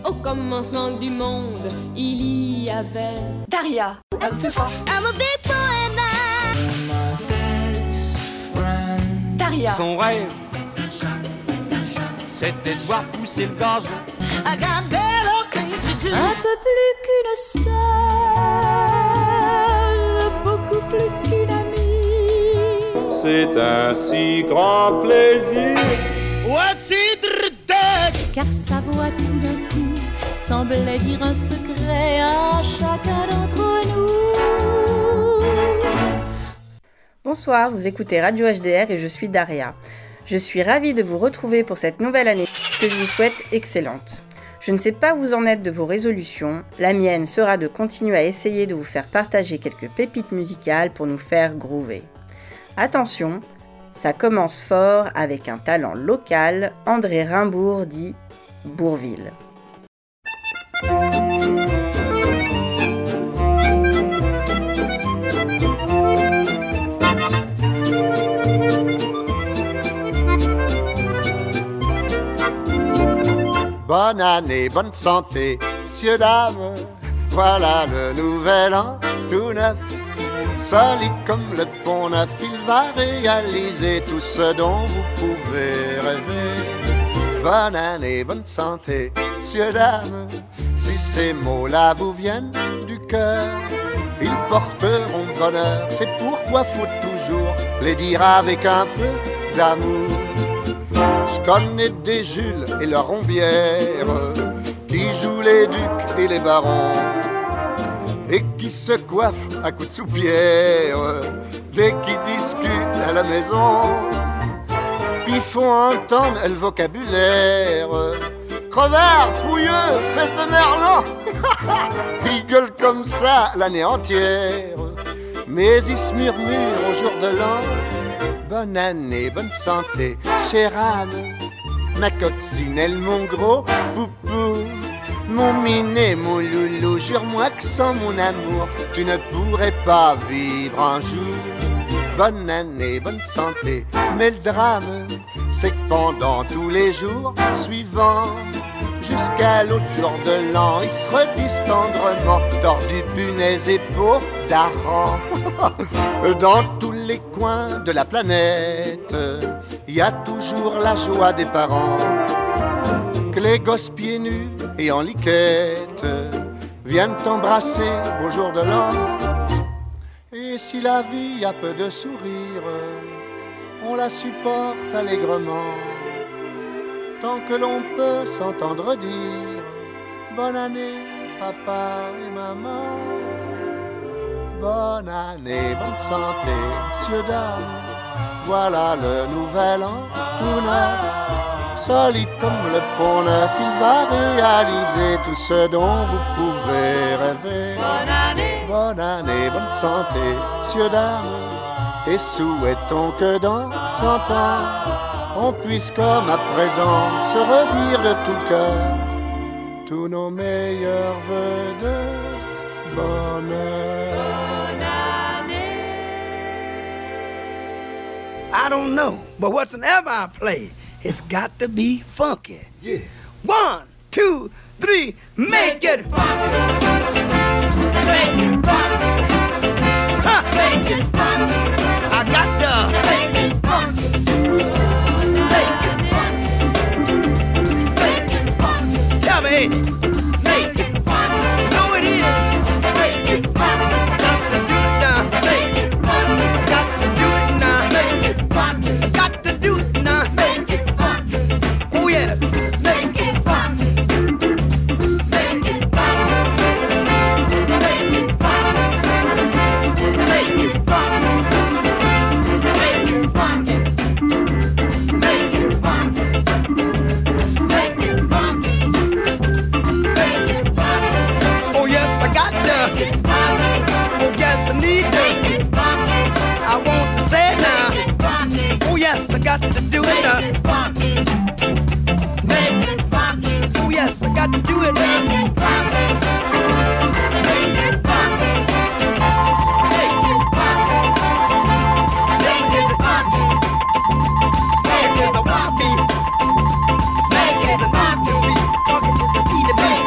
Au commencement du monde, il y avait Daria. Elle fait ça. I'm a big poema. Daria. Son rêve, c'était de voir pousser le gazon. I got better things to do. Un peu plus qu'une sœur, beaucoup plus qu'une amie. C'est un si grand plaisir. Car sa voix tout d'un coup semblait dire un secret à chacun d'entre nous. Bonsoir, vous écoutez Radio HDR et je suis Daria. Je suis ravie de vous retrouver pour cette nouvelle année que je vous souhaite excellente. Je ne sais pas où vous en êtes de vos résolutions, la mienne sera de continuer à essayer de vous faire partager quelques pépites musicales pour nous faire groover. Attention, ça commence fort avec un talent local, André Rimbourg dit Bourville. Bonne année, bonne santé, messieurs, dames, voilà le nouvel an tout neuf. Solide comme le pont neuf, il va réaliser tout ce dont vous pouvez rêver. Bonne année, bonne santé, messieurs, dames, si ces mots-là vous viennent du cœur, ils porteront bonheur, c'est pourquoi faut toujours les dire avec un peu d'amour. Je connais des Jules et leurs rombières qui jouent les ducs et les barons et qui se coiffent à coups de soupière dès qu'ils discutent à la maison. Puis font entendre le vocabulaire crevard, pouilleux, fesse de merlan. Ils gueulent comme ça l'année entière, mais ils se murmurent au jour de l'an. Bonne année, bonne santé, chère âme, ma coccinelle, mon gros poupou, mon minet, mon loulou, jure-moi que sans mon amour, tu ne pourrais pas vivre un jour. Bonne année, bonne santé, mais le drame, c'est que pendant tous les jours suivants, jusqu'à l'autre jour de l'an, ils se redisent tendrement, tordus, punaises et peaux d'hareng. Dans tous les coins de la planète, il y a toujours la joie des parents, que les gosses pieds nus et en liquette viennent t'embrasser au jour de l'an. Et si la vie a peu de sourire, on la supporte allègrement, tant que l'on peut s'entendre dire bonne année, papa et maman. Bonne année, bonne santé, messieurs, dames, voilà le nouvel an tout neuf. Solide comme le pont neuf, il va réaliser tout ce dont vous pouvez rêver. Bonne année, bonne santé, messieurs, dames, et souhaitons que dans 100 ans, on puisse comme à présent se redire de tout cœur tous nos meilleurs vœux de bonheur. I don't know, but whatsoever I play, it's got to be funky. Yeah. 1, 2, 3, make it funky. Make it funky. Huh. Make it funky. I got to make it funky. Make it funky. Make it funky. Tell me, ain't it? Make it funky. No, it is. Make it funky. Got to do it now. Make it funky. Got to do it now. Make it funky. Got to do it now. Make it funky. Oh yes. Make it funky. Make it funky. Make it funky. Make it funky. Make it funky. Make it funky. Make it funky. Make it funky. Oh yes, I got to. Oh yes, I need to. I want to say it now. Oh yes, I got to do it now. Oh yes, I got to do it now. Make it funky.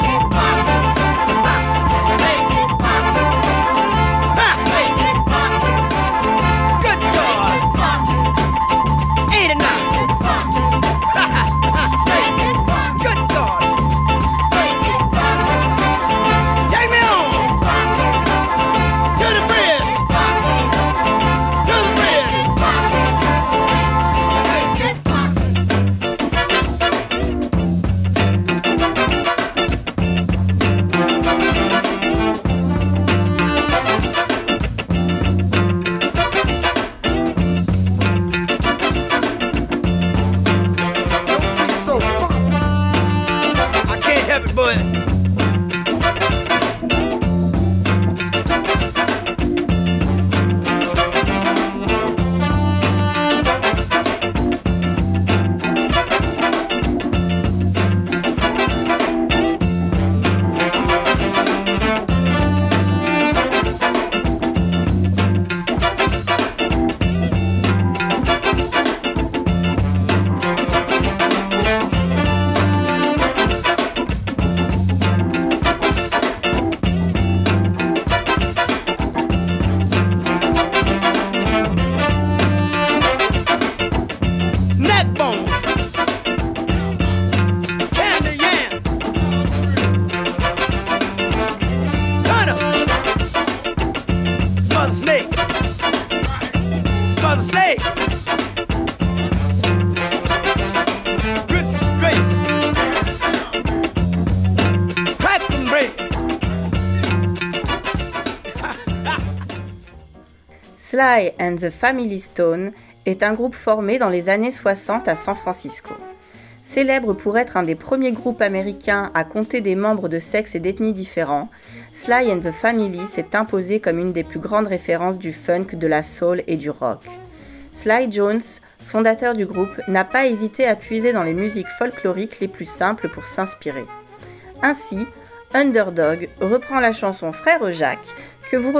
Sly and the Family Stone est un groupe formé dans les années 60 à San Francisco. Célèbre pour être un des premiers groupes américains à compter des membres de sexes et d'ethnies différents, Sly and the Family s'est imposé comme une des plus grandes références du funk, de la soul et du rock. Sly Jones, fondateur du groupe, n'a pas hésité à puiser dans les musiques folkloriques les plus simples pour s'inspirer. Ainsi, Underdog reprend la chanson Frère Jacques que vous